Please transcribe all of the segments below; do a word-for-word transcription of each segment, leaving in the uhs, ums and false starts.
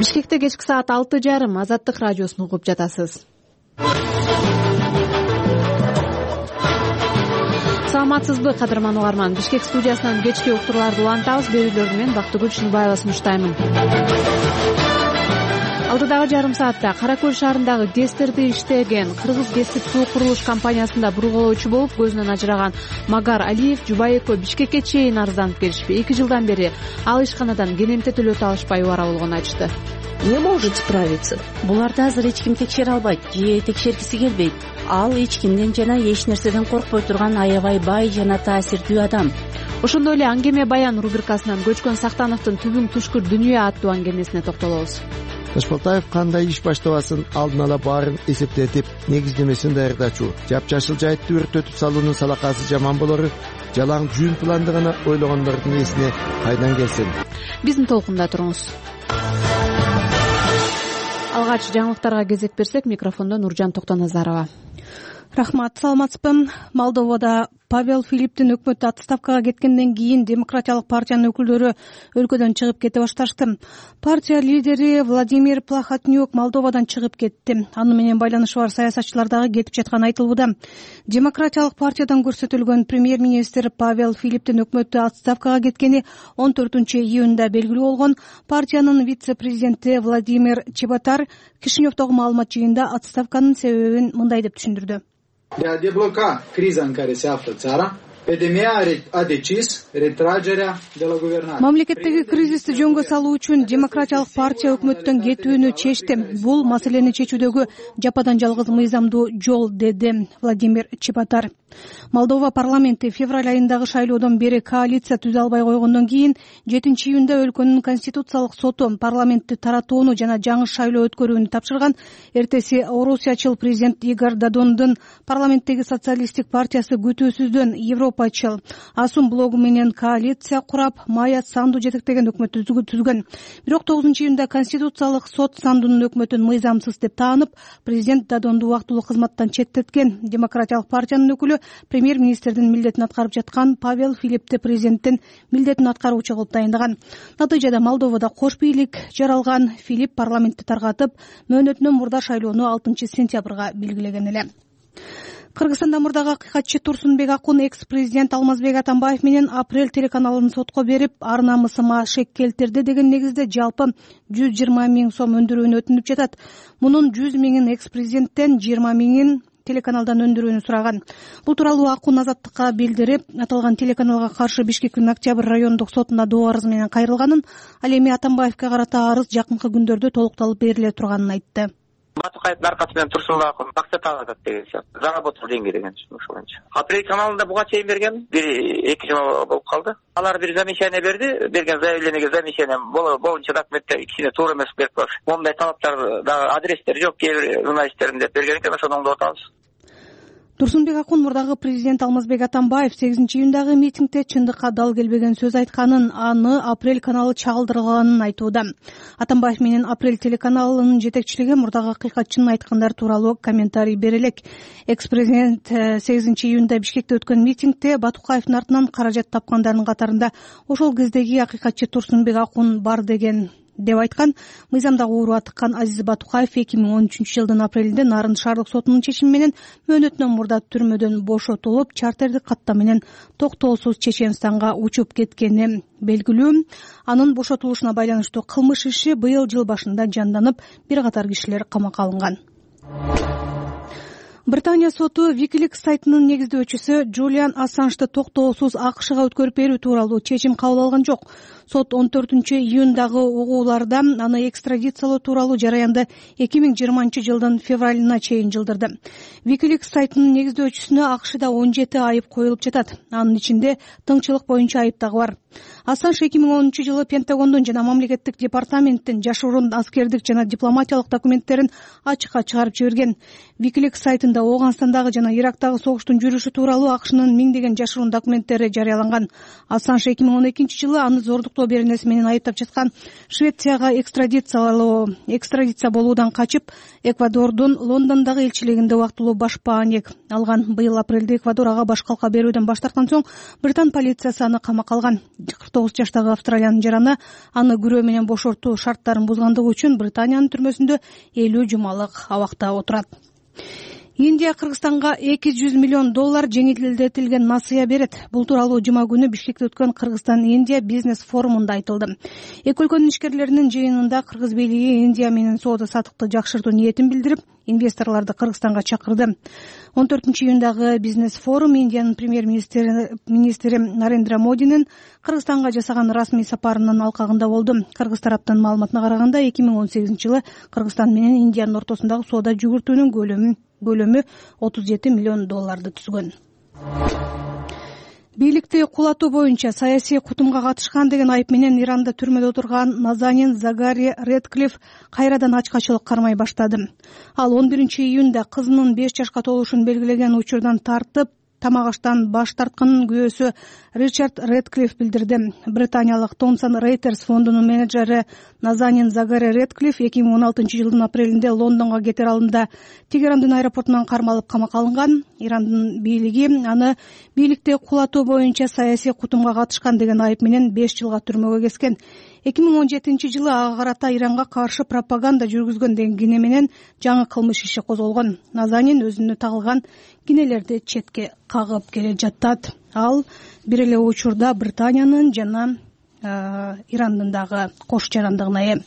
Бишкекте кечки саат алты жарым Азаттык радиосун угуп жатасыз. Саламатсызбы, кадырман угарман. Бишкек студиясынан кечки уктурларды улантабыз. Берүүлөрү менен Бактыгүл Чыныбаева сунуштаймын. Алдыдагы жарым саатта Кара Көл шаарындагы ГЭСтерди иштеген Кыргыз ГЭСтик суу курулуш компаниясында бурголоочу болуп көзүнөн ажыраган Магар Алиев жубайы экөө Бишкекке чейин арызданып келишпей, эки жылдан бери ал ишканадан кенемте төлөтө алышпай убара болгонун айтышты. Не может справиться. Буларды азыр эч ким текшере албайт же текшергиси келбейт. Ал эч кимден жана эч нерседен коркпой турган аябай бай жана таасирдүү адам. Ошондой эле аңгеме баян рубрикасынан Көчкөн Сактановдун Түбүң түшкүр дүйнө аттуу аңгемесине токтолобуз. Ташбалтаев кандай иш баштабасын алдын ала баарын эсептетип, негиздемесин даярдачу. Жапжашыл жайтты өртөтүп салуунун салакасы жаман болору, жалаң жүүн планды гана ойлогондордун эсине кайдан келсин. Биздин толкунда туруңуз. Алгач жаңылыктарга кезек берсек, микрофондо Нуржан Токтоназарова. Рахмат, саламатсызбы. Молдовада Павел Филипптин өкмөтү отставкага кеткенден кийин Демократиялык партиянын өкүлдөрү өлкөдөн чыгып кете башташты. Партия лидери Владимир Плахотнюк Молдовадан чыгып кетти. Аны менен байланышы бар саясатчылар дагы кетип жатканы айтылууда. Демократиялык партиядан көрсөтүлгөн премьер-министр Павел Филипптин өкмөтү отставкага кеткени он төртүнчү июнда белгилүү болгон. Партиянын вице-президенти Владимир Чеботар Кишиневдогу маалымат жыйынында отставканын себебин мындай деп түшүндүрдү. De a debloca criza în care se află țara, P D M a decis retragerea de la guvernare. Мамлекеттеги кризисти жөнгө салуу үчүн Демократиялык партия өкмөттөн кетүүнү чечти. Бул маселени чечүүдөгү жападан жалгыз мыйзамдуу жол, деди Владимир Чеботар. Молдова парламенти февраль айындагы шайлоодон бери коалиция түзө албай койгондон кийин жетинчи июнда өлкөнүн конституциялык соту парламентти таратууну жана жаңы шайлоо өткөрүүнү тапшырган. Эртеси орусиячыл президент Игорь Додондун парламенттеги социалисттик партиясы күтүүсүздөн Европачыл Асум блогу менен коалиция курап, Майя Санду жетектеген өкмөттү түзгөн. Бирок тогузунчу июнда конституциялык сот Сандунун өкмөтүн мыйзамсыз деп таанып, президент Додонду убактылуу кызматтан четтеткен. Демократиялык партиянын өкүлү премьер-министрдин милдетин аткарып жаткан Павел Филиппти президенттин милдетин аткаруучу кылып дайындаган. Натыйжада Молдовада кош бийлик жаралган. Филипп парламентти таргатып, мөөнөтүнөн мурда шайлоону алтынчы сентябрга белгилеген эле. Кыргызстанда мурдагы акыйкатчы Турсунбек Акун экс-президент Алмазбек Атамбаев менен Апрель телеканалын сотко берип, ар намысыма шек келтирди деген негизде жалпы жүз жыйырма миң сом өндүрүүнү өтүнүп жатат. Мунун жүз миңин экс-президенттен, жыйырма миңин телеканалдан өндүрүүнү сураган. Бул тууралуу Акун Азаттыкка билдирип, аталган телеканалга каршы Бишкектин Октябрь райондук сотуна доо арыз менен кайрылганын, ал эми Атамбаевке карата арыз жакынкы күндөрдө толукталып бериле турганын айтты. Батукаевдин аркасы менен Турсунбек Акун акча алат деген сыяктуу. Заработал деньги деген ошол боюнча. Апрель каналында буга чейин берген, бир эки жыл болуп калды. Алар бир замечание берди, берген заявлениеге замечание боюнча документтер кичине туура эмес берип коюш. Мондай талаптар дагы адрестер жок, кээ бир журналисттердин деп берген экен, ошону оңдоп атабыз. Турсунбек Акун мурдагы президент Алмазбек Атамбаев сегизинчи июндагы митингде чындыкка дал келбеген сөз айтканын, аны Апрель каналы чагылдырганын айтууда. Атамбаев менен Апрель телеканалынын жетекчилиги мурдагы акыйкатчынын айткандар тууралуу комментарий берелек. Экс-президент сегизинчи июнда Бишкекте өткөн митингде Батукаевдин артынан каражат тапкандардын катарында ошол кездеги акыйкатчы Турсунбек Акун бар деген деп айткан. Мыйзамдагы ууруга тыккан Азиз Батукаев эки миң он үчүнчү жылдын апрелинде Нарын шаардык сотунун чечими менен мөөнөтүнөн мурда түрмөдөн бошотулуп, чартердик катта менен токтоосуз Чеченстанга учуп кеткени белгилүү. Анын бошотулушуна байланыштуу кылмыш иши быйыл жыл башында жанданып, бир катар кишилер камакка алынган. Британия соту Wikileaks сайтынын негиздөөчүсү Джулиан Ассанжды токтоосуз АКШга өткөрүп берүү тууралуу чечим кабыл алган жок. Сот он төртүнчү июндагы угууларда аны экстрадициялоо тууралуу жараянды эки миң жыйырманчы жылдын февралына чейин жылдырды. Wikileaks сайтынын негиздөөчүсүнө АКШда он жети айып коюлуп жатат. Анын ичинде тыңчылык боюнча айып дагы бар. Ассанж эки миң онунчу жылы Пентагондун жана мамлекеттик департаменттин жашыруун аскердик жана дипломатиялык документтерин ачыкка чыгарып жиберген. Wikileaks сайтында Оганстандагы жана Ирактагы согуштун жүрүшү тууралуу АКШнын миңдеген жашыруун документтери жарыяланган. Ассанж эки миң он экинчи жылы аны зордуктоо беренеси менен айыптап жаткан Швецияга экстрадициялоо экстрадиция болуудан качып, Эквадордун Лондондогу элчилигинде убактылуу баш баанек алган. Быйыл апрелде Эквадор ага баш калка берүүдөн баш тарткан соң Британ полициясы аны камакка алган. кырк тогуз жаштагы австралиянын жараны аны күрөө менен бошортуу шарттарын бузгандыгы үчүн Британиянын түрмөсүндө элүү жумалык абакта отурат. Индия Кыргызстанга эки жүз миллион доллар жеңилдетилген насыя берет. Бул тууралуу жума күнү Бишкекте өткөн Кыргызстан-Индия бизнес форумунда айтылды. Эки өлкөнүн ишкерлеринин жыйынында Кыргыз бийлиги Индия менен соода саттыкты жакшыртуу ниетин билдирип, инвесторлорду Кыргызстанга чакырды. он төртүнчү июндагы бизнес форум Индиянын премьер-министри министри Нарендра Модинин Кыргызстанга жасаган расмий сапарынын алкагында болду. Кыргыз тараптын маалыматына караганда, эки миң он сегизинчи жылы Кыргызстан менен Индиянын ортосундагы соода жүгүртүүнүн көлөмү көлөмү отуз жети миллион долларды түзгөн. Бийликти кулатуу боюнча саясий кутумга катышкан деген айып менен Иранда түрмөдө отурган Назанин Загари Редклифф кайрадан ачкачылык кармай баштады. Ал он биринчи июнда кызынын беш жашка толушун белгилеген учурдан тартып тамак аштан баш тартканын күбөсү Ричард Редклифф билдирди. Британиялык Thomson Reuters фондунун менеджери Назанин Загари Редклифф эки миң он алтынчы жылдын апрелинде Лондонго кетер алдында Тегерандын аэропортунан кармалып камакка алынган. Ирандын бийлиги аны бийликти кулатуу боюнча саясий кутумга катышкан деген айып менен беш жылга түрмөгө кескен. эки миң он жетинчи жылы ага карата Иранга каршы пропаганда жүргүзгөн деген кине менен жаңы кылмыш иши козголгон. Назанин өзүнө тагылган кинелерди четке кагып келе жатат. Ал бир эле учурда Британиянын жана Ирандын дагы кош жарандыгына ээ.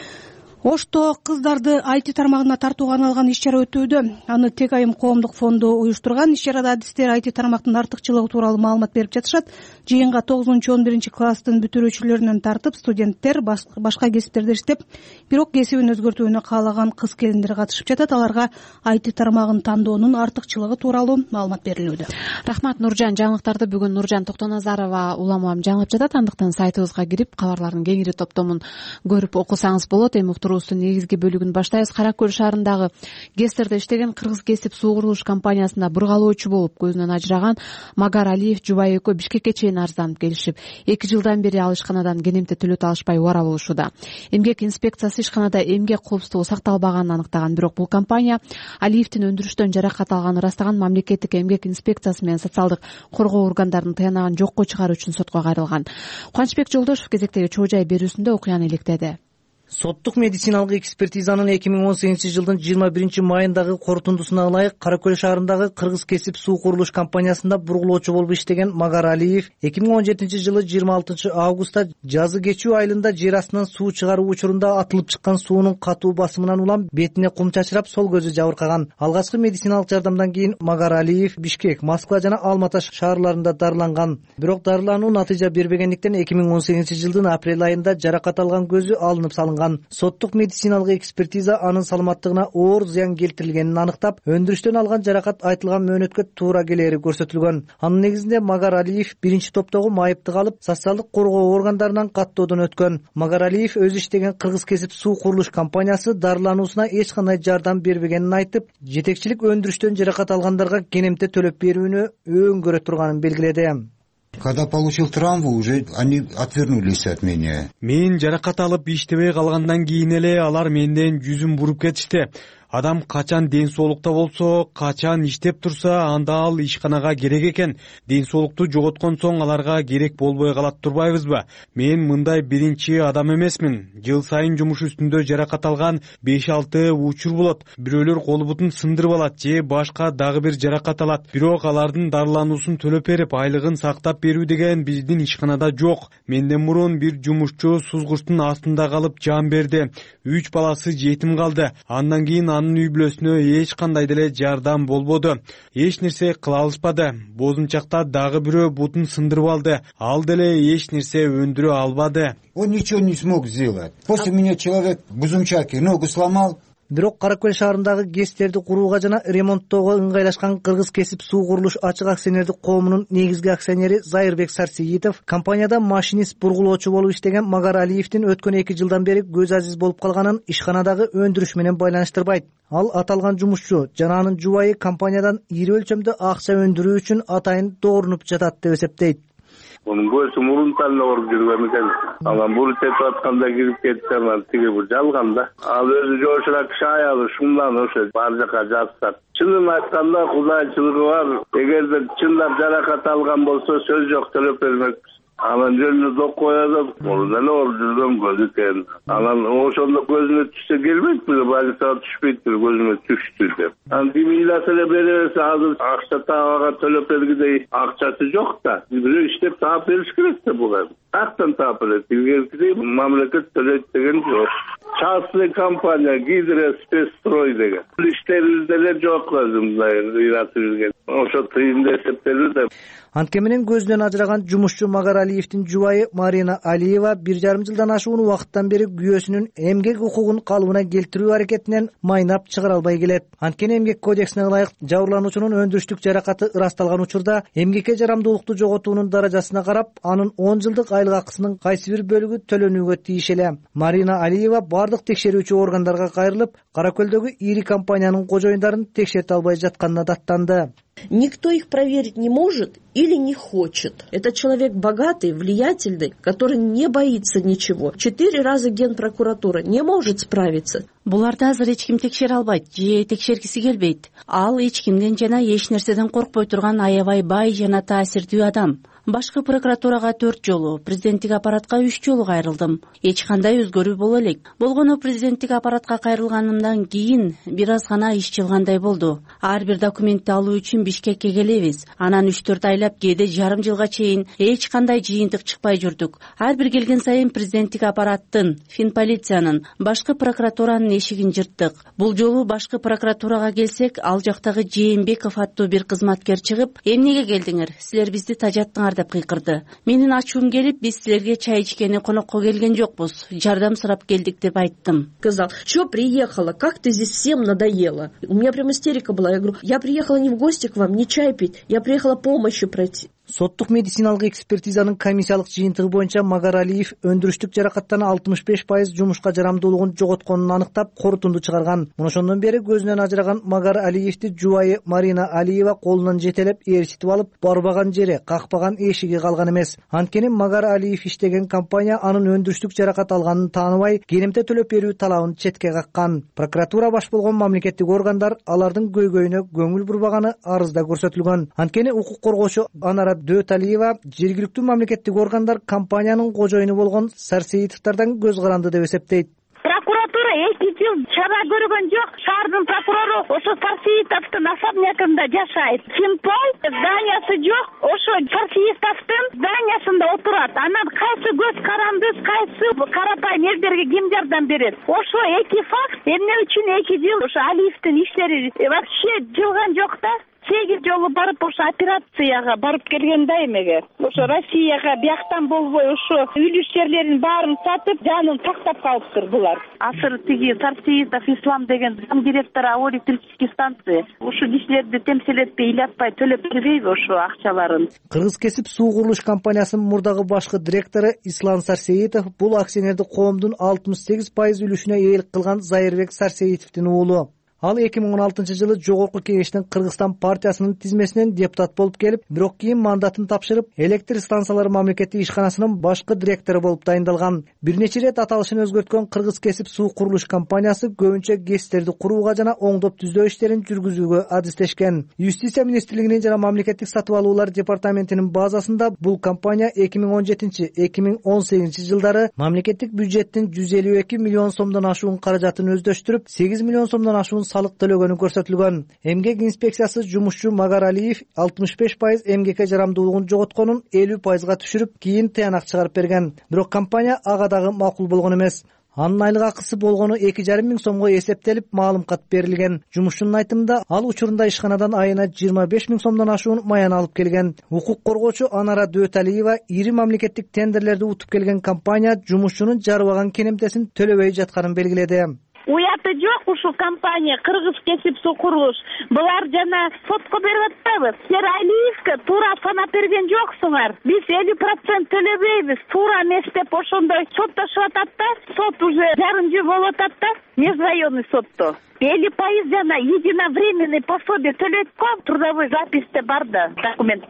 Ошто кыздарды ай ти тармагына тартууга арналган иш-чара өтүүдө. Аны Тек айым коомдук фонду уюштурган. Иш-чарада адистер ай ти тармактын артыкчылыгы тууралуу маалымат берип жатышат. Жыйынга тогузунчу он биринчи класстын бүтүрүүчүлөрүнөн тартып студенттер, башка кесиптерде иштеп, бирок кесибин өзгөртүүнү каалаган кыз келиндер катышып жатат. Аларга ай ти тармагын тандоонун артыкчылыгы тууралуу маалымат берилүүдө. Рахмат Нуржан. Жаңылыктарды бүгүн Нуржан Токтоназарова уламам жаңылып жатат. Андыктан сайтыбызга кирип кабарлардын кеңири топтомун көрүп окусаңыз болот. Эми уктуруубуздун негизги бөлүгүн баштайбыз. Кара Көл шаарындагы Гестерде иштеген кыргыз кесип суу курулуш компаниясында бургалоочу болуп көзүнөн ажыраган Магар Алиев жубайы экөө Бишкекке чейин арызданып келишип, эки жылдан бери ал ишканадан кенемте төлөтө алышпай убара болушууда. Эмгек инспекциясы ишканада эмгек коопсуздугу сакталбаганын аныктаган, бирок бул компания Алиевдин өндүрүштөн жаракат алганын ырастаган. Мамлекеттик эмгек инспекциясы менен социалдык коргоо органдарынын тыянагын жокко чыгаруу үчүн сотко кайрылган. Кубанычбек Жолдошев кезектеги чоо жай берүүсүндө окуяны иликтеди. Соттук медициналык экспертизанын эки миң он сегизинчи жылдын жыйырма биринчи майындагы корутундусуна ылайык Кара Көл шаарындагы кыргыз кесип суу курулуш компаниясында бургулоочу болуп иштеген Магар Алиев эки миң он жетинчи жылы жыйырма алтынчы августта жазы кечүү айылында жер астынан суу чыгаруу учурунда атылып чыккан суунун катуу басымынан улам бетине кум чачырап, сол көзү жабыркаган. Алгачкы медициналык жардамдан кийин Магар Алиев Бишкек, Москва жана Алма-Ата шаарларында дарыланган. Бирок дарылануу натыйжа бербегендиктен эки миң он сегизинчи жылдын апрель айында жаракат алган көзү алынып салынган. Соттук медициналык экспертиза анын саламаттыгына оор зыян келтирилгенин аныктап, өндүрүштөн алган жаракат айтылган мөөнөткө туура келери көрсөтүлгөн. Анын негизинде Магар Алиев биринчи топтогу майыпты калып, социалдык коргоо органдарынан каттоодон өткөн. Магар Алиев өзү иштеген кыргыз кесип суу курулуш компаниясы дарылануусуна эч кандай жардам бербегенин айтып, жетекчилик өндүрүштөн жаракат алгандарга кенемте төлөп берүүнү өңгөрө турганын белгиледи. Когда получил травму, уже они отвернулись от меня. Мен жаракат алып иштебей калгандан кийин эле алар менден жүзүн буруп кетишти. Адам качан ден соолукта болсо, качан иштеп турса, анда ал ишканага керек экен. Ден соолукту жоготкон соң аларга керек болбой калат турбайбызбы? Мен мындай биринчи адам эмесмин. Жыл сайын жумуш үстүндө жаракат алган беш алты учур болот. Бирөөлөр колу бутун сындырып алат же башка дагы бир жаракат алат. Бирок алардын дарылануусун төлөп берип, айлыгын сактап берүү деген биздин ишканада жок. Менден мурун бир жумушчу сузгучтун астында калып жан берди. Үч баласы жетим калды. Андан кийин анын үй бүлөсүнө эч кандай деле жардам болбоду. Эч нерсе кыла алышпады. Бозунчакта дагы бирөө бутун сындырып алды. Ал деле эч нерсе өндүрө албады. Он ничего не смог сделать. После меня человек в Бузунчаке ногу сломал. Бирок Кара Көл шаарындагы ГЭСтерди курууга жана ремонттоого ыңгайлашкан кыргыз кесип суу курулуш ачык акционердик коомунун негизги акционери Зайырбек Сарсеитов компанияда машинист бургулоочу болуп иштеген Магар Алиевдин өткөн эки жылдан бери көз азиз болуп калганын ишканадагы өндүрүш менен байланыштырбайт. Ал аталган жумушчу жана анын жубайы компаниядан ири өлчөмдө акча өндүрүү үчүн атайын доорунуп жатат деп эсептейт. Onun boyusu murun tanına orup жүргөн экен. Анан бул тепип атканда кирип кетти, анан тиги бул жалган да. Ал өзү жошураак шаялы шумдан ошо бар жака жазсат. Чынын айтканда кудайчылыгы бар. Эгерде чындап жаракат алган болсо сөз жок төлөп бермекпиз. анан жөнүндө док коюп атат. Ол деле ордурдон көз экен. Анан ошондо көзүнө түшсө келбейт беле, больницага түшпөйт беле, көзүмө түштү деп. Анан демиласа эле бере берсе азыр акча табага төлөп бергидей акчасы жок да. Бирөө иштеп таап бериш керек да буга. Каяктан таап берет? Илгеркидей мамлекет төлөйт деген жок. Частный компания Гидроспецстрой деген. Иштерибизде эле жок өзүмдай ыйратып жүргөн. Ошо тыйында эсептелди деп. Антке менен көзүнөн ажыраган жумушчу Магар Алиевдин жубайы Марина Алиева бир жарым жылдан ашуун убакыттан бери күйөөсүнүн эмгек укугун калыбына келтирүү аракетинен майнап чыгара албай келет. Анткени эмгек кодексине ылайык жабырлануучунун өндүрүштүк жаракаты ырасталган учурда эмгекке жарамдуулукту жоготуунун даражасына карап, анын он жылдык айлык акысынын кайсы бир бөлүгү төлөнүүгө тийиш эле. Марина Алиева бардык текшерүүчү органдарга кайрылып, Кара Көлдөгү ири компаниянын кожоюндарын текшерте албай жатканына даттанды. Никто их проверить не может или не хочет. Это человек богатый, влиятельный, который не боится ничего. Четыре раза Генпрокуратура не может справиться. Буларды азыр эч ким текшере албайт же текшергиси келбейт. Ал эч кимден жана эч нерседен коркпой турган аябай бай жана таасирдүү адам. Башкы прокуратурага төрт жолу, президенттик аппаратка үч жолу кайрылдым. Эч кандай өзгөрүү боло элек. Болгону президенттик аппаратка кайрылганымдан кийин бир аз гана иш жылгандай болду. Ар бир документти алуу үчүн Бишкекке келебиз. Анан үч төрт айлап, кээде жарым жылга чейин эч кандай жыйынтык чыкпай жүрдүк. Ар бир келген сайын президенттик аппараттын, Финполициянын, башкы прокуратуранын эшигин жырттык. Бул жолу башкы прокуратурага келсек, ал жактагы Жээнбеков аттуу бир кызматкер чыгып, эмнеге келдиңер? Силер бизди тажаттыңар деп кыйкырды. Менин ачуум келип, биз силерге чай ичкени конокко келген жокпуз, жардам сурап келдик деп айттым. Сказал: "Что приехала? Как ты здесь всем надоела?" У меня прям истерика была. Я говорю: "Я приехала не в гости к вам, не чай пить, я приехала помощью пройти". Соттук медициналык экспертизанын комиссиялык жыйынтыгы боюнча Магар Алиев өндүрүштүк жаракаттан алтымыш беш пайыз жумушка жарамдуулугун жоготконун аныктап, корутунду чыгарган. Мына ошондон бери көзүнөн ажыраган Магар Алиевди жубайы Марина Алиева колунан жетелеп ээрчитип алып, барбаган жери, какпаган эшиги калган эмес. Анткени Магар Алиев иштеген компания анын өндүрүштүк жаракат алганын тааныбай, керемте төлөп берүү талабын четке каккан. Прокуратура баш болгон мамлекеттик органдар алардын көйгөйүнө көңүл бурбаганы арызда көрсөтүлгөн. Анткени укук коргоочу Анара Дөталиева жергиликтүү мамлекеттик органдар компаниянын кожоюну болгон Сарсеитовдордон көз каранды деп эсептейт. Прокуратура эки жыл чара көргөн жок. Шаардын прокурору ошо Сарсеитовдун особнякында жашайт. Финпол зданиясы жок. Ошо Сарсеитовдун зданиясында отурат. Анан кайсы көз каранды, кайсы карапайым элдерге ким жардам берет? Ошо эки факт эмне үчүн эки жыл ошо Алиевдин иштери вообще жылган жок да. Сегиз жолу барып ошо операцияга барып келген да эмеге. Ошо Россияга бияктан болбой ошо үлүш жерлерин баарын сатып, жанын тактап калыптыр булар. Азыр тиги Сарсеитов Ислам деген зам директору Ао электрический станции. Ошо кишилерди темсил этпей, ыйлатпай төлөп бербейби ошо акчаларын? Кыргыз кесип суу курулуш компаниясынын мурдагы башкы директору Ислам Сарсеитов бул акционердик коомдун алтымыш сегиз пайыз үлүшүнө ээлик кылган Зайырбек Сарсеитовдун уулу. Ал эки миң он алтынчы жылы Жогорку Кеңештин Кыргызстан партиясынын тизмесинен депутат болуп келип, бирок кийин мандатын тапшырып, электр станциялары мамлекеттик ишканасынын башкы директору болуп дайындалган. Бир нече ирет аталышын өзгөрткөн Кыргыз кесип суу курулуш компаниясы көбүнчө ГЭСтерди курууга жана оңдоп түзөө иштерин жүргүзүүгө адистешкен. Юстиция министрлигинин жана мамлекеттик сатып алуулар департаментинин базасында бул компания эки миң он жетинчи — эки миң он сегизинчи жылдары мамлекеттик бюджеттин жүз элүү эки миллион сомдон ашуун каражатын өздөштүрүп, сегиз миллион сомдон ашуун салык төлөгөнү көрсөтүлгөн. Эмгек инспекциясы жумушчу Магар Алиев алтымыш беш пайыз эмгекке жарамдуулугун жоготконун элүү пайызга түшүрүп, кийин тыянак чыгарып берген. Бирок компания ага дагы макул болгон эмес. Анын айлык акысы болгону эки жарым миң сомго эсептелип, маалым кат берилген. Жумушчунун айтымында, ал учурунда ишканадан айына жыйырма беш миң сомдон ашуун маян алып келген. Укук коргоочу Анара Дөталиева ири мамлекеттик тендерлерди утуп келген компания жумушчунун жарыбаган кенемтесин төлөбөй жатканын белгиледи. Уяты жок ушул компания Кыргыз кесип суу курулуш. Булар жана сотко берип атпайбы? Силер Алиевке туура санап берген жоксуңар. Биз элүү процент төлөбөйбүз. Туура эмес деп ошондой соттошуп атат да. Сот уже жарым жыл болуп атат да. Межрайонный сотто. элүү пайыз жана единовременный пособие төлөйт го. Трудовой записьте бар да документтери.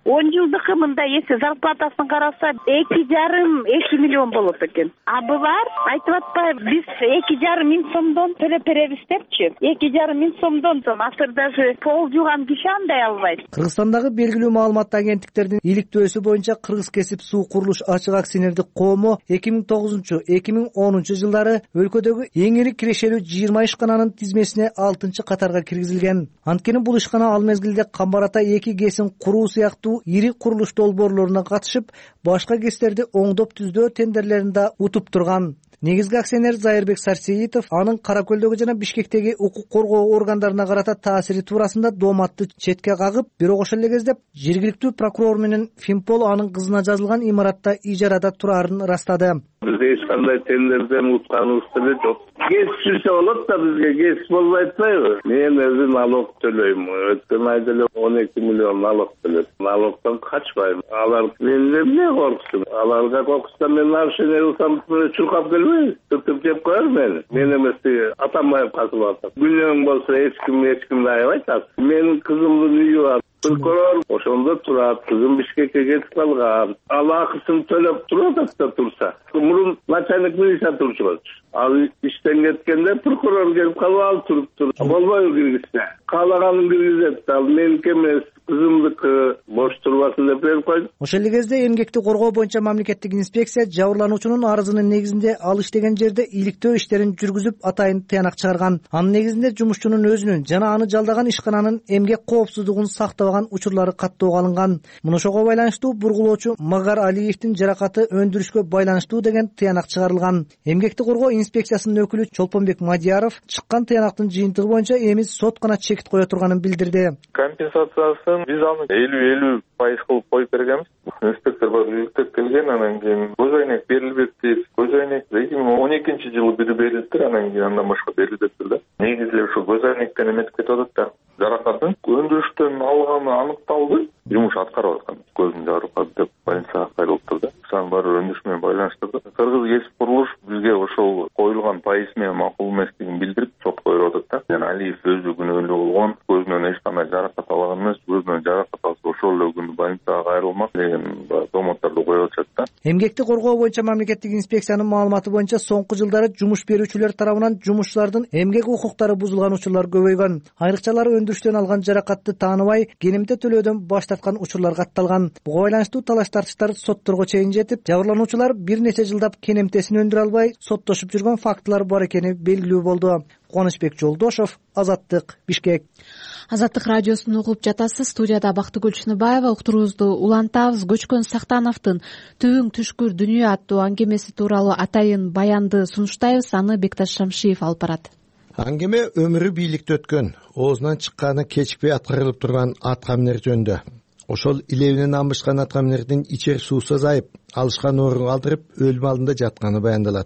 он жылдыкы мындай эсе зарплатасын караса эки жарым эки миллион болот экен. А булар айтып атпайбы, биз эки жарым миң сомдон төлөп беребиз депчи. эки жарым миң сомдон азыр даже пол жууган киши андай албайт. Кыргызстандагы белгилүү маалыматтуу агенттиктердин иликтөөсү боюнча Кыргыз кесип суу курулуш ачык акционердик коому эки миң тогузунчу эки миң онунчу жылдары өлкөдөгү эң ири кирешелүү жыйырма ишкананын тизмесине алтынчы катарга киргизилген. Анткени бул ишкана ал мезгилде Камбар-Ата эки ГЭСин куруу сыяктуу ири курулуш долбоорлоруна катышып, башка ГЭСтерди оңдоп түздөө тендерлеринде утуп турган. Негизги акционер Зайырбек Сарсеитов анын Кара Көлдөгү жана Бишкектеги укук коргоо органдарына карата таасири туурасында дооматты четке кагып, бирок ошол эле кезде жергиликтүү прокурор менен Финпол анын кызына жазылган имаратта ижарада турарын растады. Бизде эч кандай тендерден утканыбыз деле жок. ГЭС түзсө болот да, бизге ГЭС болбой атпайбы? Мен өзүм налог төлөйм. Өткөн айда эле он эки миллион налог төлөп. Налогдон качпайм. Алар менден эмне корксун? Аларга коркса мен нарушение кылсам чуркап келбейби? Түртүп жеп коер мени. Мен эмеси атамайып касып атат. Күнөөң болсо эч ким эч кимди аябайт. Менин кызымдын үйү бар. Прокурор ошондо турат, кызым Бишкекке кетип калган. Ал акысын төлөп турат да турса. Мурун начальник милиция турчу. Ал иштен кеткенде прокурор келип калып ал туруп туруп. Болбойбу киргизсе. Каалаганын киргизет. Ал меники эмес, кызымдыкы бош турбасын деп берип койду. Ошол эле кезде эмгекти коргоо боюнча мамлекеттик инспекция жабырлануучунун арызынын негизинде ал иштеген жерде иликтөө иштерин жүргүзүп атайын тыянак чыгарган. Анын негизинде жумушчунун өзүнүн жана аны жалдаган ишкананын эмгек коопсуздугун сактабаган учурлары каттоого алынган. Муну ошого байланыштуу бургулоочу Магар Алиевдин жаракаты өндүрүшкө байланыштуу деген тыянак чыгарылган. Эмгекти коргоо инспекциясынын өкүлү Чолпонбек Мадияров чыккан тыянактын жыйынтыгы боюнча эми сот гана чекит кое турганын билдирди. Компенсациясын биз аны элүү элүү пайыз кылып коюп бергенбиз. Инспектор бар иликтеп келген, анан кийин көз айнек берилбек дейт. Көз айнек эки миң он экинчи жылы бири берилиптир, анан кийин андан башка берилбептир да. Негизи эле ушу көз айнектен эметип кетип атат да. Жаракатын өндүрүштөн алганы аныкталды. Жумуш аткарып аткан. Көзүн жарып калды деп больницага кайрылыптыр да. Сан баары өндүрүш менен байланыштырды. Кыргыз кесип курулуш бизге ошол коюлган пайыз менен макул эместигин билдирип сотко берип атат да. Жана Алиев өзү күнөөлүү болгон, көзүнөн эч кандай жаракат алган эмес, көзүнөн жаракат алса ошол эле күнү больницага кайрылмак деген домотторду коюп атышат да. Эмгекти коргоо боюнча мамлекеттик инспекциянын маалыматы боюнча соңку жылдары жумуш берүүчүлөр тарабынан жумушчулардын эмгек укуктары бузулган учурлар көбөйгөн. Айрыкчалары өндүрүштөн алган жаракатты тааныбай, кенемте төлөөдөн баш тарткан учурлар катталган. Буга байланыштуу талаш тартыштар сотторго чейин жетип, жабырлануучулар бир нече жылдап кенемтесин өндүрө албай соттошуп жүргөн фактылар бар экени белгилүү болду. Кубанычбек Жолдошов, Азаттык, Бишкек. Азаттык радиосун угуп жатасыз. Студияда Бактыгүл Чыныбаева. Уктуруубузду улантабыз. Көчкөн Сактановдун Түбүң түшкүр дүйнө аттуу аңгемеси тууралуу атайын баянды сунуштайбыз. Аны Бекташ Шамшиев алып барат. Аңгеме өмүрү бийликте өткөн, оозунан чыкканы кечикпей аткарылып турган аткаминер жөнүндө. Ошол илебинен амбышкан аткаминердин ичер суусу азайып, алышкан оорун калтырып, өлүм алдында жатканы баяндалат.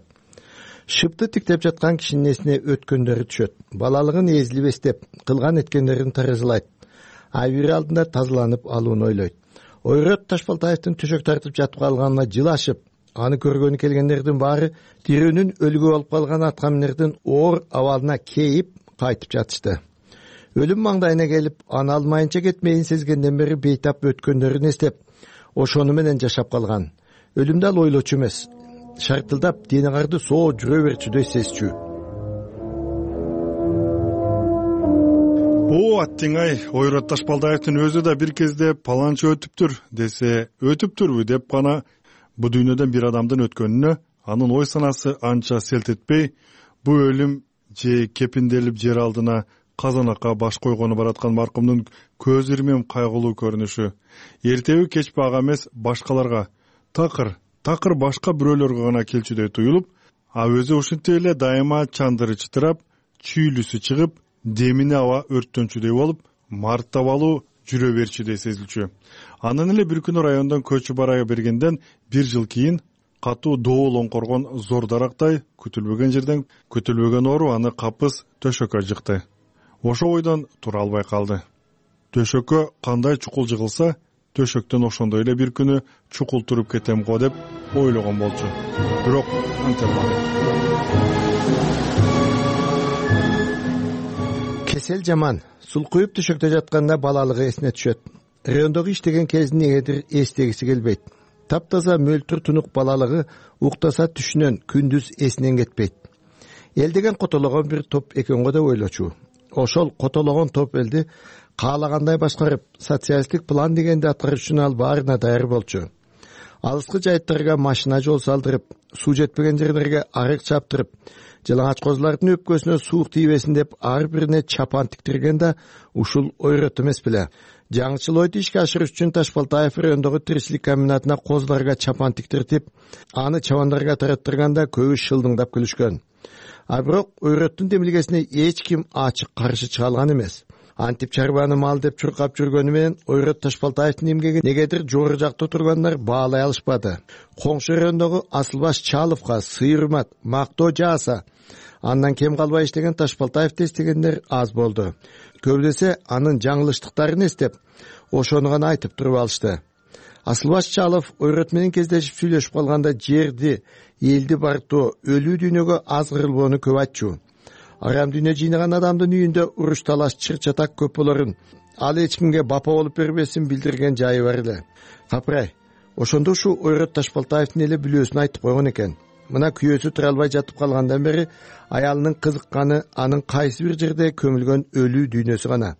Шыпты тиктеп жаткан кишинин эсине өткөндөрү түшөт. Балалыгын эзилип эстеп, кылган эткендерин таразылайт. Айбири алдында тазаланып алууну ойлойт. Ойрот Ташбалтаевдин төшөк тартып жатып калганына жыл ашып, аны көргөнү келгендердин баары тирөөнүн өлүгү болуп калган аткаминердин оор абалына кейип кайтып жатышты. Өлүм маңдайына келип, аны алмайынча кетмейин сезгенден бери бейтап өткөндөрүн эстеп, ошону менен жашап калган. Өлүмдү ал ойлочу эмес, шартылдап дени карды соо жүрө берчүдөй сезчү. О, аттиңай, Ойрот Ташбалтаевдин өзү да бир кезде паланчы өтүптүр десе, өтүптүрбү деп гана бу дүйнөдөн бир адамдын өткөнүнө анын ой санасы анча селт этпей, бу өлүм же кепинделип жер алдына казанакка баш койгону бараткан маркумдун көз ирмем кайгылуу көрүнүшү. Эртеби кечпи ага эмес башкаларга, такыр, такыр башка бирөөлөргө гана келчүдөй туюлуп, а өзү ушинтип эле дайыма чандыры чытырап, чүйлүсү чыгып, демине аба өрттөнчүдөй болуп, мартабалуу жүрө берчүдөй сезилчү. Анан эле бир күнү райондон көчү бара бергенден бир жыл кийин катуу доол оңкоргон зор дарактай күтүлбөгөн жерден күтүлбөгөн оору аны капыс төшөккө жыкты. Ошо ойдон тура албай калды. Төшөккө кандай чукул жыгылса, төшөктөн ошондой эле бир күнү чукул туруп кетем го деп ойлогон болчу. Бирок антелмады. Кесел жаман. Сулкуюп төшөктө жатканда балалыгы эсине түшөт. райондогу иштеген кезин негедир эстегиси келбейт. Таптаза мөлтүр тунук балалыгы уктаса түшүнөн күндүз эсинен кетпейт. Эл деген котологон бир топ экенго да ойлочу. Ошол котологон топ элди каалагандай башкарып, социалисттик план дегенди аткарыш үчүн ал баарына даяр болчу. Алыскы жайыттарга машина жол салдырып, суу жетпеген жерлерге арык чаптырып, жалаңач козулардын өпкөсүнө суук тийбесин деп ар бирине чапан тиктирген да ушул ойрот эмес беле. Жаңычыл ойду ишке ашырыш үчүн Ташбалтаев райондогу тиричилик комбинатына козуларга чапан тиктиртип, аны чабандарга тараттырганда көбү шылдыңдап күлүшкөн. А бирок ойроттун демилгесине эч ким ачык каршы чыга алган эмес. Антип чарбаны мал деп чуркап жүргөнү менен ойрот Ташбалтаевдин эмгеги негедир жогору жакта тургандар баалай алышпады. Коңшу райондогу Асылбаш Чаловго сый-урмат, мактоо жааса, андан кем калбай иштеген Ташбалтаевди эстегендер аз болду. Көбү десе анын жаңылыштыктарын эстеп, ошону гана айтып туруп алышты. Асылбаш Чалов ойрот менен кездешип сүйлөшүп калганда жерди, элди барктоо, өлүү дүйнөгө аз кырылбоону көп айтчу. Арам дүйнө жыйнаган адамдын үйүндө уруш талаш чыр-чатак көп болорун, ал эч кимге бапа болуп бербесин билдирген жайы бар эле. Капырай, ошондо ушу ойрот Ташбалтаевдин эле бүлөөсүн айтып койгон экен. Мына күйөөсү тура албай жатып калгандан бери аялынын кызыкканы анын кайсы бир жерде көмүлгөн өлүү дүйнөсү гана.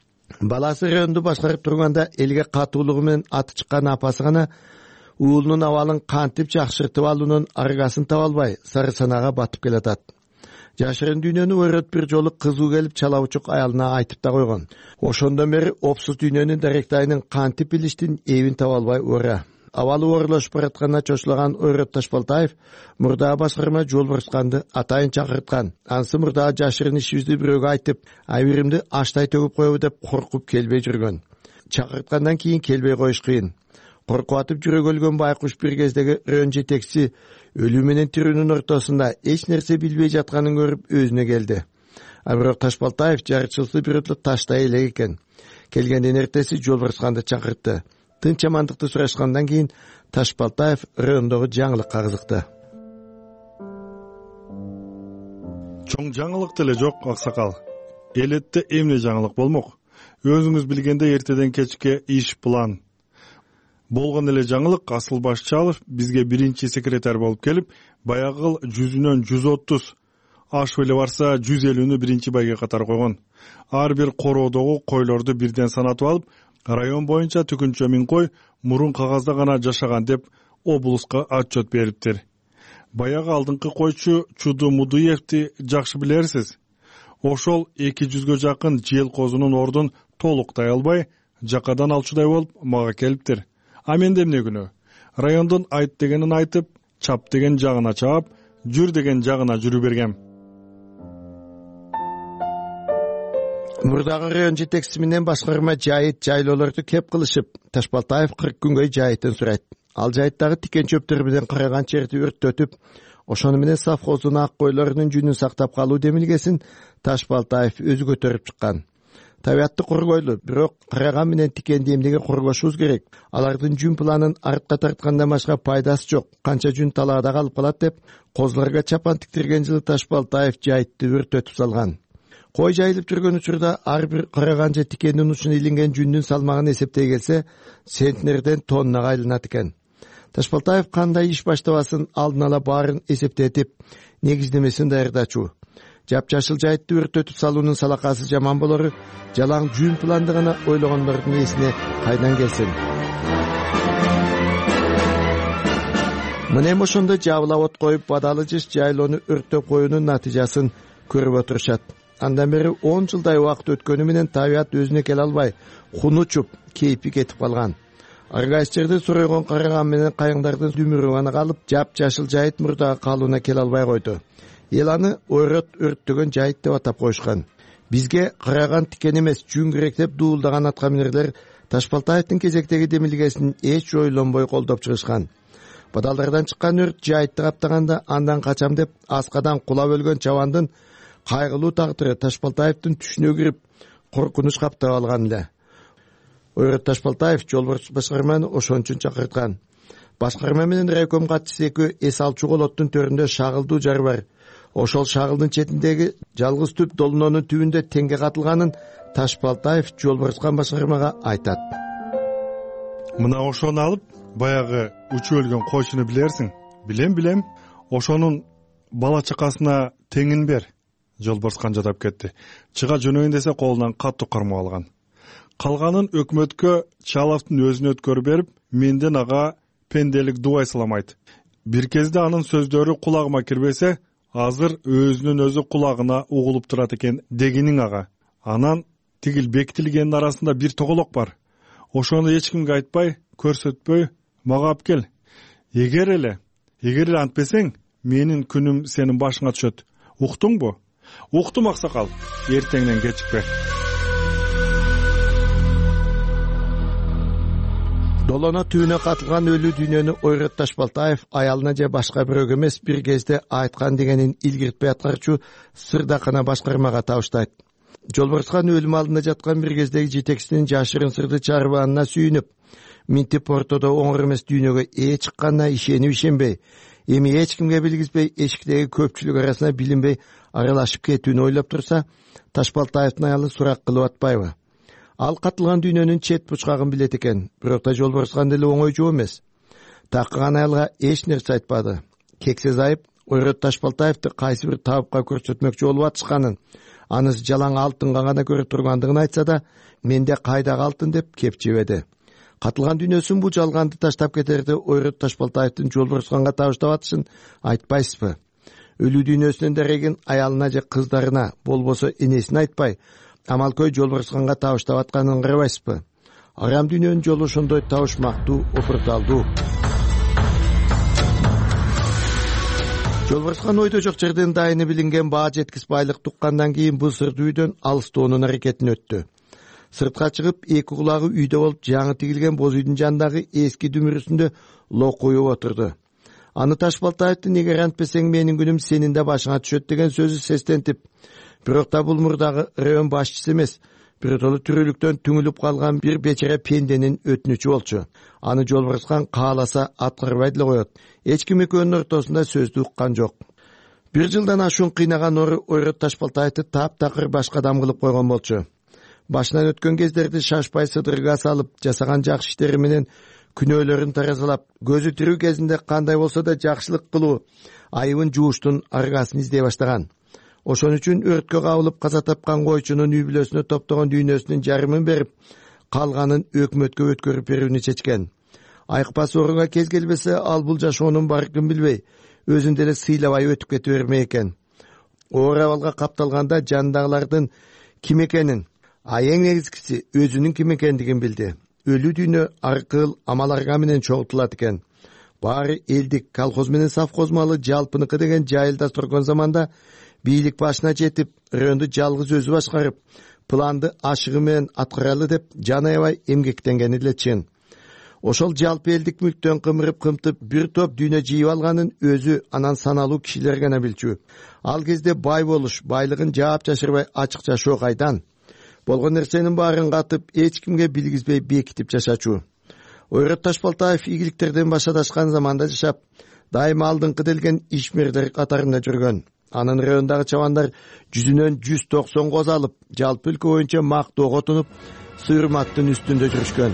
Баласы районду башкарып турганда элге катуулугу менен аты чыккан апасы гана уулунун абалын кантип жакшыртып алуунун аргасын таба албай сары санаага батып келатат. Жашырын дүйнөнү ойрот бир жолу кызуу келип чалабучук аялына айтып да койгон. Ошондон бери опсуз дүйнөнүн даректайынын кантип билиштин эбин таба албай ора. Абалы оорулашып баратканына чочулаган ойрот Ташбалтаев мурдагы башкарма Жолборсканды атайын чакырткан. Анысы мурдагы жашырын ишибизди бирөөгө айтып, айбиримди аштай төгүп коебу деп коркуп келбей жүргөн. Чакырткандан кийин келбей коюш кыйын. Коркуп атып жүрөгү өлгөн байкуш бир кездеги район жетекчиси өлүү менен тирүүнүн ортосунда эч нерсе билбей жатканын көрүп өзүнө келди. А бирок Ташбалтаев жарычылыкты бирөөлө таштай элек экен. Келгенден эртеси Жолборсканды чакыртты. Тынч амандыкты сурашкандан кийин Ташбалтаев райондогу жаңылыкка кызыкты. Чоң жаңылык деле жок, аксакал. Элетте эмне жаңылык болмок? Өзүңүз билгендей эртеден кечке иш план. Болгон эле жаңылык Асылбаш Чалов бизге биринчи секретарь болуп келип, баягы жүзүнөн жүз отуз, ашып эле барса жүз элүүнү биринчи байге катар койгон. Ар бир короодогу койлорду бирден санатып алып, район боюнча түкүнчө миң кой мурун кагазда гана жашаган деп облуска отчет бериптир. Баягы алдыңкы койчу Чуду Мудуевди жакшы билерсиз. Ошол эки жүзгө жакын жел козунун ордун толуктай албай, жакадан алчудай болуп мага келиптир. А менде эмне күнөө? Райондун айт дегенин айтып, чап деген жагына чаап, жүр деген жагына жүрү бергем. Мурдагы район жетекчиси менен башкарма жайыт жайлоолорду кеп кылышып, Ташбалтаев кырк күнгө жайытын сурайт. Ал жайыттагы тикен чөптөр менен караган жерди өрттөтүп, ошону менен совхоздун ак койлорунун жүнүн сактап калуу демилгесин Ташбалтаев өзү көтөрүп чыккан. Табиатты коргойлу, бирок караган менен тикенди эмнеге коргошубуз керек? Алардын жүн планын артка тарткандан башка пайдасы жок. Канча жүн талаада калып калат деп, козуларга чапан тиктирген жылы Ташбалтаев жайытты өрттөтүп салган. Кой жайылып жүргөн учурда ар бир караган же тикендин учуна илинген жүндүн салмагын эсептей келсе, центнерден тоннага айланат экен. Ташбалтаев кандай иш баштабасын алдын ала баарын эсептетип, негиздемесин даярдачу. Жапжашыл жайытты өрттөтүп салуунун салакасы жаман болору, жалаң жүн планды гана ойлогондордун эсине кайдан келсин. Мына ошондо жабыла от коюп, бадалы жыш жайлоону өрттөп коюунун натыйжасын көрүп отурушат. Андан бери он жылдай убакыт өткөнү менен табиат өзүнө келе албай, хуну чуп, кейпи кетип калган. Аргайчтерди суройгон караган менен кайыңдардын дүмүрү гана калып, жапжашыл жайыт мурдагы калууна келе албай койду. Эл аны ойрот өрттөгөн жайыт деп атап коюшкан. Бизге караган тикен эмес, жүн керек деп дуулдаган аткаминерлер Ташбалтаевдин кезектеги демилгесин эч ойлонбой колдоп чыгышкан. Бадалдардан чыккан өрт жайытты каптаганда андан качам деп аскадан кулап өлгөн чабандын кайгылуу тагдыры Ташбалтаевдин түшүнө кирип, коркунуч каптап алган эле. Ойрот Ташбалтаев Жолборс башкарманы ошон үчүн чакырткан. Башкарма менен райком катчысы экөө эс алчу колоттун төрүндө шагылдуу жар бар. Ошол шагылдын четиндеги жалгыз түп долунонун түбүндө теңге катылганын Ташбалтаев Жолборскан башкармага айтат. мына ошону алып баягы учуп өлгөн койчуну билерсиң? Билем билем. Ошонун бала чакасына теңин бер. Жолборс канжадап кетти. Чыга жөнөйүн десе колунан катуу кармап алган. Калганын өкмөткө Чаловдун өзүнө өткөрүп берип, менден ага пенделик дубай саламайт. Бир кезде анын сөздөрү кулагыма кирбесе, азыр өзүнүн өзү кулагына угулуп турат экен дегениң ага. Анан тигил бекитилгендин арасында бир тоголок бар. Ошону эч кимге айтпай, көрсөтпөй мага алып кел. Эгер эле, эгер эле антпесең, менин күнүм сенин башыңа түшөт. Уктуңбу? Уктум аксакал. Эртеңден кечикпе. Долона түбүнө катылган өлүү дүйнөнү Ойрат Ташбалтаев аялына же башка бирөөгө эмес, бир кезде айткан дегенин илгиртпей аткарчу Сырдакана башкармага табыштайт. Жолборскан өлүм алдында жаткан бир кездеги жетекчисинин жашырын сырды чарбаанына сүйүнүп, минтип ортодо оңор эмес дүйнөгө ээ чыкканына ишенип ишенбей, эми эч кимге билгизбей эшиктеги көпчүлүк арасына билинбей аралашып кетүүнү ойлоп турса, Ташбалтаевдин аялы сурак кылып атпайбы? Ал катылган дүйнөнүн чет бучкагын билет экен, бирок да Жолборскан деле оңой жоо эмес. Таккан аялга эч нерсе айтпады. Кексе зайып Ойрат Ташбалтаевди кайсы бир табыпка көрсөтмөкчү болуп атышканын, анысы жалаң алтынга гана көрө тургандыгын айтса да, менде кайдагы алтын деп кеп жебеди. Катылган дүйнөсүн бул жалганды таштап кетерде Ойрат Ташбалтаевдин Жолборсканга табыштап атышын айтпайсызбы? Өлүү дүйнөсүнөн дарегин аялына же кыздарына, болбосо энесине айтпай, Амалкөй Жолборсканга табыштап атканын карабайсызбы? Арам дүйнөнүн жолу ошондой табышмактуу, опурталдуу. Жолборскан ойдо жок жерден дайыны билинген баа жеткис байлык туккандан кийин бул сырды үйдөн алыстоонун аракетин өттү. Сыртка чыгып, эки кулагы үйдө болуп, жаңы тигилген боз үйдүн жанындагы эски дүмүрүсүндө локуюп отурду. Аны Ташбалтаевдин эгер антпесең менин күнүм сенин да башыңа түшөт деген сөзү сестентип, бирок да бул мурдагы район башчысы эмес, биротолу түрүлүктөн түңүлүп калган бир бечара пенденин өтүнүчү болчу. Аны Жолборскан кааласа аткарбай деле коет. Эч ким экөөнүн ортосунда сөздү уккан жок. Бир жылдан ашуун кыйнаган ору Ойрат Ташбалтаевди таптакыр башка адам кылып койгон болчу. Башынан өткөн кездерди шашпай сыдырга салып, жасаган жакшы иштери менен күнөөлөрүн таразалап, көзү тирүү кезинде кандай болсо да жакшылык кылуу, айыбын жууштун аргасын издей баштаган. Ошон үчүн өрткө кабылып каза тапкан койчунун үй бүлөсүнө топтогон дүйнөсүнүн жарымын берип, калганын өкмөткө өткөрүп берүүнү чечкен. Айыкпас орунга кез келбесе, ал бул жашоонун баркын билбей, өзүн деле сыйлабай өтүп кете бермек экен. Оор абалга капталганда жандагылардын ким экенин, а эң негизгиси өзүнүн ким экендигин билди. Өлүү дүйнө аркыл амаларга менен чогултулат экен. Баары элдик, колхоз менен совхоз малы жалпыныкы деген жайылда турган заманда бийлик башына жетип, районду жалгыз өзү башкарып, планды ашыгы менен аткаралы деп жан аябай эмгектенгени эле чын. Ошол жалпы элдик мүлктөн кымырып кымтып бир топ дүйнө жыйып алганын өзү анан саналуу кишилер гана билчү. Ал кезде бай болуш, байлыгын жаап жашырбай ачык жашоо кайдан? Болгон нерсенин баарын катып, эч кимге билгизбей бекитип жашачу. Ойрат Ташбалтаев ийгиликтерден башадашкан заманда жашап, дайыма алдыңкы делген ишмерлер катарында жүргөн. Анын райондагы чабандар жүзүнөн жүз токсон коз алып, жалпы өлкө боюнча мактоого тунуп, сыйырматтын үстүндө жүрүшкөн.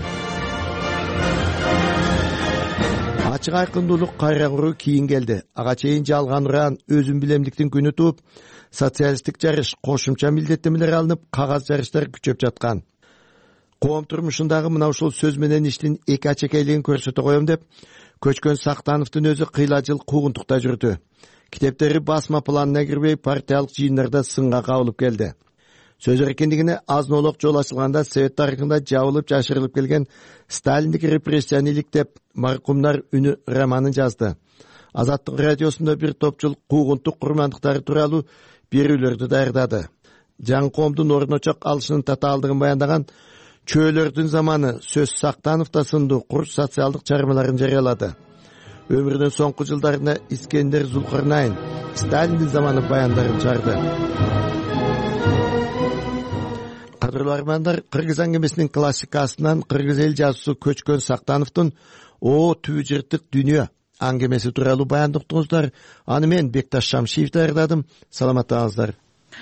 Ачык айкындуулук кайра куруу кийин келди. Ага чейин жалган уран, өзүн билемдиктин күнү тууп, социалисттик жарыш, кошумча милдеттемелер алынып, кагаз жарыштар күчөп жаткан. Коом турмушундагы мына ушул сөз менен иштин эки ачекейлигин көрсөтө коем деп, Көчкөн Сактановдун өзү кыйла жыл куугунтукта жүрдү. Китептери басма планына кирбей, партиялык жыйындарда сынга кабылып келди. Сөз эркиндигине азын-олок жол ачылганда Совет тарыхында жабылып жашырылып келген Сталиндик репрессияны иликтеп, маркумдар үнү романын жазды. Азаттык радиосунда бир топ жыл куугунтук курмандыктары тууралуу берүүлөрдү даярдады. Жаңы коомдун орночок алышынын татаалдыгын баяндаган Чөөлөрдүн заманы сөз Сактановда сындуу курч социалдык чармаларын жарыялады. Өмүрүнүн соңку жылдарында Искендер Зулкарнайн Сталиндин заманы баяндарын чыгарды. Кадырлуу армандар, кыргыз аңгемесинин классикасынан кыргыз эл жазуусу Көчкөн Сактановдун «О түбү жыртык дүйнө» аңгемеси тууралуу баяндыктыңыздар. Аны мен Бекташ Шамшиев даярдадым. Саламаттаңыздар.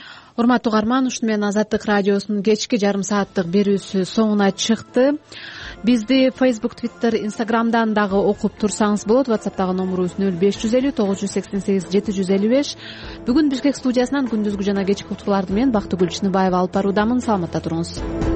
Урматтуу угарман, ушуну менен Азаттык радиосунун кечки жарым сааттык берүүсү соңуна чыкты. бизди Facebook, Twitter, Instagramдан дагы окуп турсаңыз болот. WhatsApp'тагы номерубуз нөл беш жүз элүү тогуз жүз сексен сегиз жети жүз элүү беш. Бүгүн Бишкек студиясынан күндүзгү жана кечки уктууларды мен Бактыгүл Чыныбаева алып баруудамын. Саламатта туруңуз.